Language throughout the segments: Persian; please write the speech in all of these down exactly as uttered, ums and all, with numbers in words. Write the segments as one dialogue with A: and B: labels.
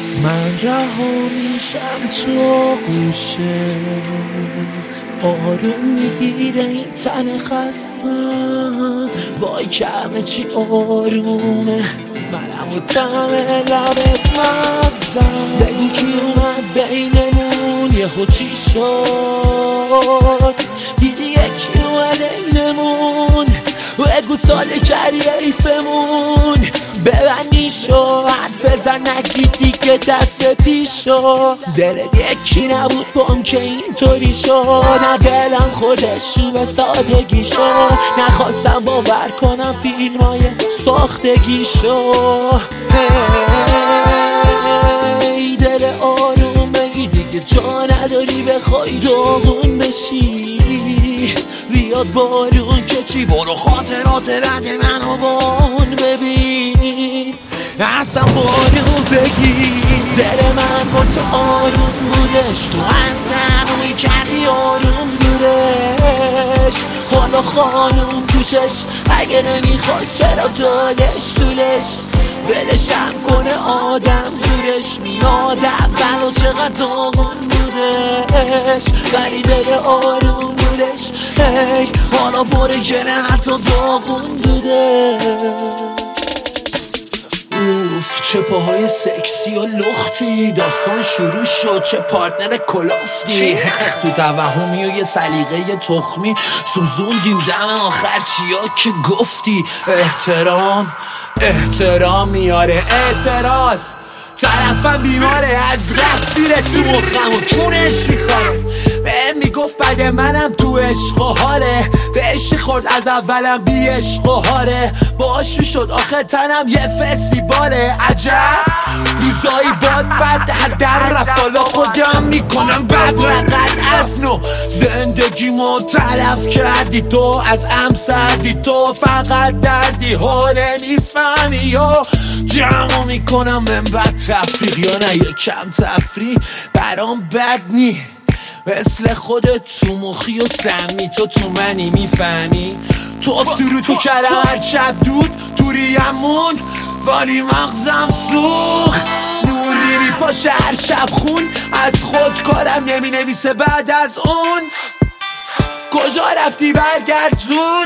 A: من رها میشم تو گوشت، آروم میگیره این تن خستم، وای که همه چی آرومه، منم و دم لبت مزدم. بگو کی اومد بینمون، یهو چی شد؟ دیدی یکی اومد اینمون، بگو سال کردی ایفمون، ببندی شو حرف بزن نگی دیگه دست پیشو. دلت یکی نبود بام که اینطوری شد، نه دلم خودش رو به سادگی شد، نخواستم باور کنم فیلم های ساختگی شد. ای دل آروم بگی دیگه جا نداری بخوای داغون بشی، بیاد بارون که چی، برو خاطرات رد منو بان ببین، اصلا بارون بگی. دل من با تو آروم بودش، تو از نروی کردی آروم دورش، حالا خانوم توشش، اگه نمیخواد چرا دادش طولش، ولشم کنه آدم زورش میاد اول و چقدر داغون بودش، ولی دل آروم بودش. هی حالا بره گره حتی داغون بوده. اوف چه پاهای سکسی و لختی، داستان شروع شد چه پارتنر کلافتی، تو توهمی و یه سلیقه تخمی سوزوندیم دم آخر چیا که گفتی. احترام احترام میاره اعتراض، طرفم بیماره از رفت زیره تو مخم و کونش میخواره، بهم میگفت بعد منم تو عشق و حاله، به عشق خورد از اولم بی عشق و حاله، باش شد آخه تنم یه فستیواله. عجب روزایی باد بد در رفت، حالا خودم میکنم بد رقد از نو، زندگیمو تلف کردی تو، از ام سردی تو، فقط دردی ها نمیفهمی و جمع میکنم من بد تفریق یا نه یه کم تفریق برام بد نی، مثل خودت تو مخی و سمی، تو تو منی میفهمی، تو افتورو تو کردم هر شب دود توریمون، ولی مغزم سوخت نوری میپاشه هر شب خون، از خود کارم نمی نویسه بعد از اون، کجا رفتی برگرد زود.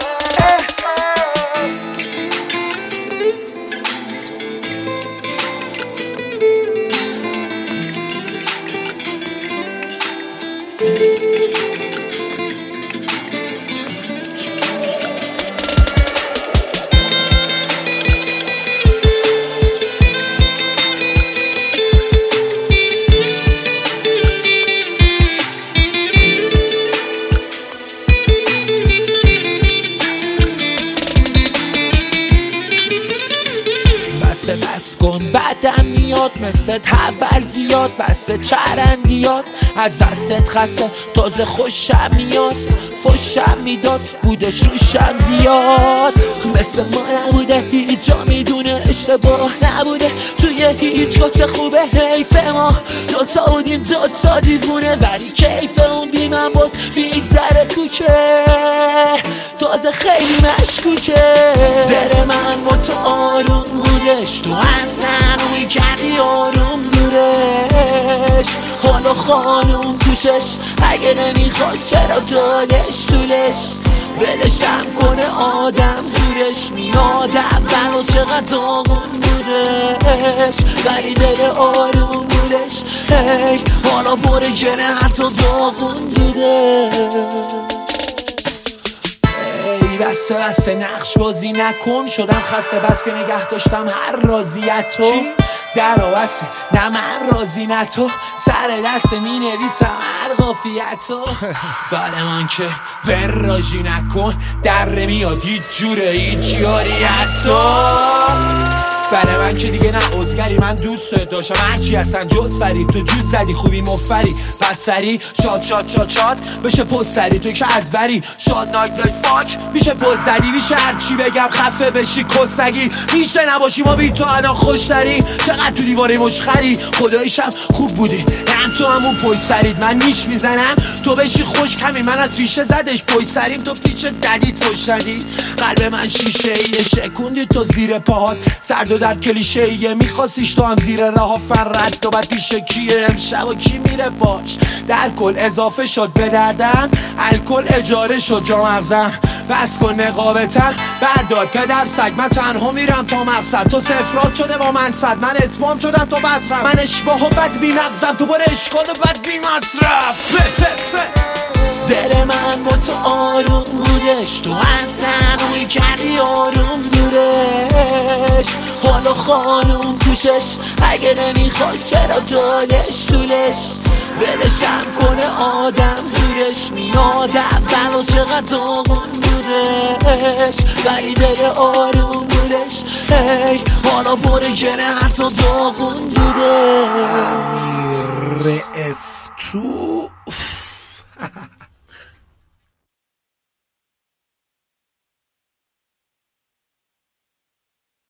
A: بسه بس کن بعدم میاد مثل اول زیاد، بسه چرندیات از دستت خسته تازه خوشم میاد، خوشم میداد بودش روشم زیاد، مثل ما نبوده هیچ جا میدونه اشتباه نبوده، توی هیچ چه خوبه حیف ما دوتا بودیم دوتا دیوونه، ولی کیف اون بی من باز بیگذره کوکه، تازه خیلی مشکوکه. دل من با تو آروم بودش، تو از نروی کردی آروم دورش، حالا خانوم توشش، اگه نمیخواد چرا دادش طولش، ولشم کنه آدم زورش میاد اول و چقدر داغون بودش، ولی دل آروم بودش. هی حالا بره گره حتی داغون بوده. ای بسته بسته نقش بازی نکن، شدم خسته بس که نگه داشتم هر رازیتو، در آوسته نه من راضی نه تو، سر دست می نویسم هر قافیتو، بله من که وراجی نکن، در میاد هیچ جوره هیچ یاریتو، بله من که دیگه نه عزگری، من دوست داشتم هرچی هستن جز فرید، تو جود زدی خوبی مفری، پس سری شاد شاد شاد شاد بشه پست سری، تو که از بری شاد نایت لایت فاک میشه پست زدی، میشه هرچی بگم خفه بشی کسگی، میشه نباشی ما بی تو الان خوش ترین، چقدر تو دیواره مشخری، خداییشم خوب بودی میگن تو همون پشت سرید من نیش میزنم تو بشی خوش کمی من از ریشه زدش پشت سریم تو پیچ ددید فش ندی قلب من شیشه ایه شکوندی تو زیر پاهات سرد و در کلیشه ایه میخواستیش تو هم زیر راه فرد و بعد پیش کیه امشب و کی میره باش در کل اضافه شد به دردم الکل اجاره شد جا مغزم بس کن نقابتم بردار پدر سگ من تنها میرم تا مقصد تو سفرات شده با من صد من اتمام شدم تو بسرم من اشباه و بد بی مغزم تو بار اشکال و بد بی مصرف دل من با تو آروم بودش تو اصلا روی کردی آروم دورش حالا خانوم توشش اگه نمیخواد چرا دادش طولش ولشم کنه آدم زورش میاد اول و چقدر داغون بودش ولی دل آروم بودش ای حالا بره کنه حتی داغون